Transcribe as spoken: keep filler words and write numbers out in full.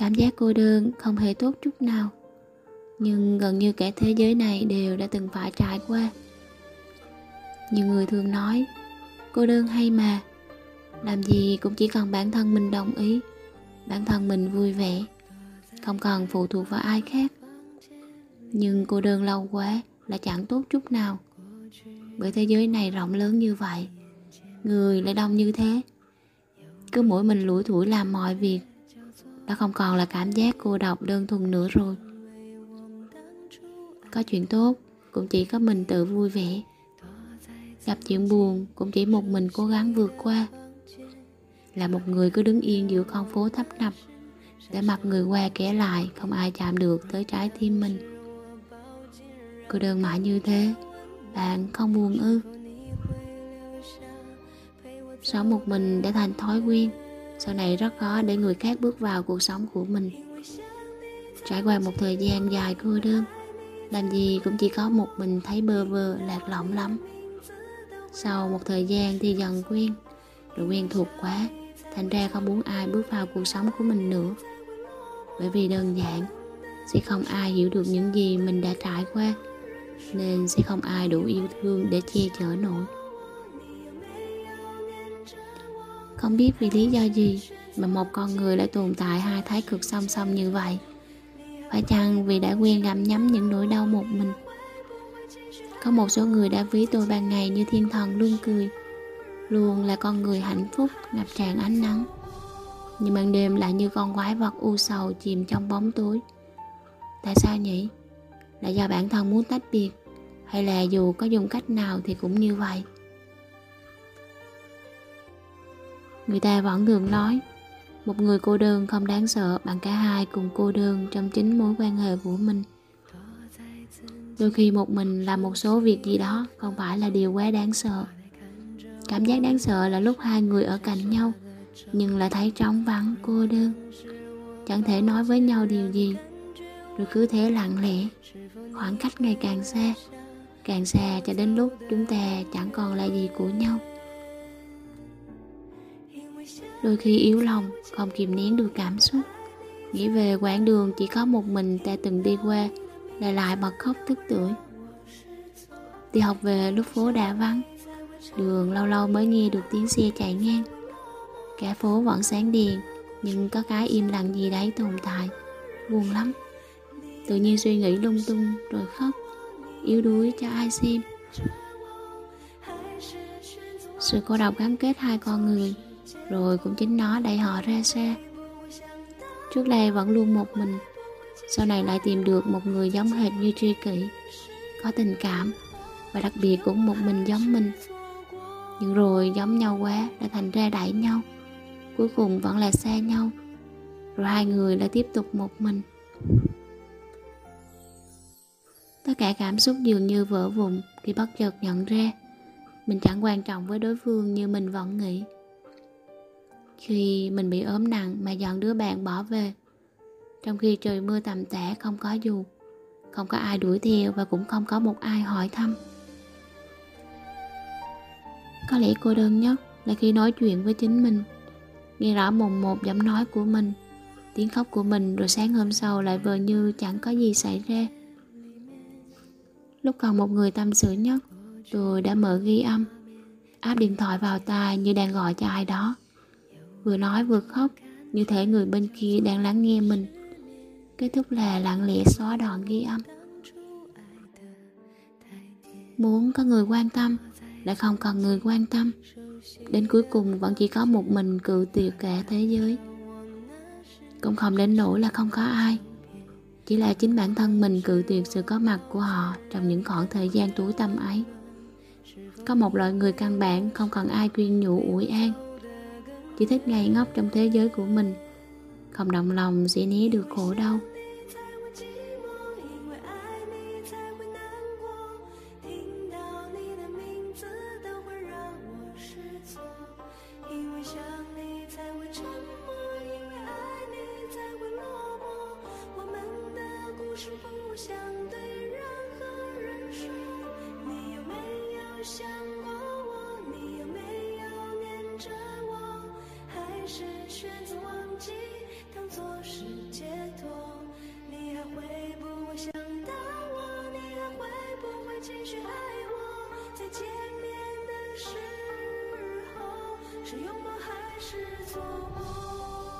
Cảm giác cô đơn không hề tốt chút nào, nhưng gần như cả thế giới này đều đã từng phải trải qua. Nhiều người thường nói, cô đơn hay mà, làm gì cũng chỉ cần bản thân mình đồng ý, bản thân mình vui vẻ, không cần phụ thuộc vào ai khác. Nhưng cô đơn lâu quá là chẳng tốt chút nào, bởi thế giới này rộng lớn như vậy, người lại đông như thế. Cứ mỗi mình lủi thủi làm mọi việc, đã không còn là cảm giác cô độc đơn thuần nữa rồi. Có chuyện tốt cũng chỉ có mình tự vui vẻ, gặp chuyện buồn cũng chỉ một mình cố gắng vượt qua. Là một người cứ đứng yên giữa con phố tấp nập, để mặc người qua kẻ lại, không ai chạm được tới trái tim mình. Cô đơn mãi như thế, bạn không buồn ư? Sống một mình đã thành thói quen, sau này rất khó để người khác bước vào cuộc sống của mình. Trải qua một thời gian dài cô đơn, làm gì cũng chỉ có một mình thấy bơ vơ lạc lõng lắm. Sau một thời gian thì dần quen, rồi quen thuộc quá, thành ra không muốn ai bước vào cuộc sống của mình nữa. Bởi vì đơn giản, sẽ không ai hiểu được những gì mình đã trải qua, nên sẽ không ai đủ yêu thương để che chở nổi. Không biết vì lý do gì mà một con người lại tồn tại hai thái cực song song như vậy. Phải chăng vì đã quen gặm nhấm những nỗi đau một mình? Có một số người đã ví tôi ban ngày như thiên thần luôn cười, luôn là con người hạnh phúc ngập tràn ánh nắng, nhưng ban đêm lại như con quái vật u sầu chìm trong bóng tối. Tại sao nhỉ? Là do bản thân muốn tách biệt, hay là dù có dùng cách nào thì cũng như vậy? Người ta vẫn thường nói, một người cô đơn không đáng sợ bằng cả hai cùng cô đơn trong chính mối quan hệ của mình. Đôi khi một mình làm một số việc gì đó không phải là điều quá đáng sợ. Cảm giác đáng sợ là lúc hai người ở cạnh nhau, nhưng lại thấy trống vắng cô đơn, chẳng thể nói với nhau điều gì, rồi cứ thế lặng lẽ, khoảng cách ngày càng xa, càng xa cho đến lúc chúng ta chẳng còn là gì của nhau. Đôi khi yếu lòng, không kìm nén được cảm xúc, nghĩ về quãng đường chỉ có một mình ta từng đi qua, lại lại bật khóc tức tưởi. Đi học về lúc phố đã vắng, đường lâu lâu mới nghe được tiếng xe chạy ngang. Cả phố vẫn sáng đèn, nhưng có cái im lặng gì đấy tồn tại, buồn lắm. Tự nhiên suy nghĩ lung tung rồi khóc, yếu đuối cho ai xem. Sự cô độc gắn kết hai con người, rồi cũng chính nó đẩy họ ra xa. Trước đây vẫn luôn một mình, sau này lại tìm được một người giống hệt như tri kỷ, có tình cảm, và đặc biệt cũng một mình giống mình. Nhưng rồi giống nhau quá đã thành ra đẩy nhau, cuối cùng vẫn là xa nhau, rồi hai người lại tiếp tục một mình. Tất cả cảm xúc dường như vỡ vụn khi bất chợt nhận ra mình chẳng quan trọng với đối phương như mình vẫn nghĩ. Khi mình bị ốm nặng mà dọn đứa bạn bỏ về, trong khi trời mưa tầm tã không có dù, không có ai đuổi theo và cũng không có một ai hỏi thăm. Có lẽ cô đơn nhất là khi nói chuyện với chính mình, nghe rõ mồn một giọng nói của mình, tiếng khóc của mình, rồi sáng hôm sau lại vờ như chẳng có gì xảy ra. Lúc còn một người tâm sự nhất, tôi đã mở ghi âm, áp điện thoại vào tai như đang gọi cho ai đó, vừa nói vừa khóc, như thể người bên kia đang lắng nghe mình. Kết thúc là lặng lẽ xóa đoạn ghi âm. Muốn có người quan tâm, lại không cần người quan tâm, đến cuối cùng vẫn chỉ có một mình cự tuyệt cả thế giới. Cũng không đến nỗi là không có ai, chỉ là chính bản thân mình cự tuyệt sự có mặt của họ trong những khoảng thời gian tối tăm ấy. Có một loại người căn bản không cần ai khuyên nhủ ủi an, chỉ thích ngây ngốc trong thế giới của mình, không động lòng sẽ né được khổ đau. 当作是解脱。你还会不会想到我？你还会不会继续爱我？再见面的时候，是拥抱还是错过？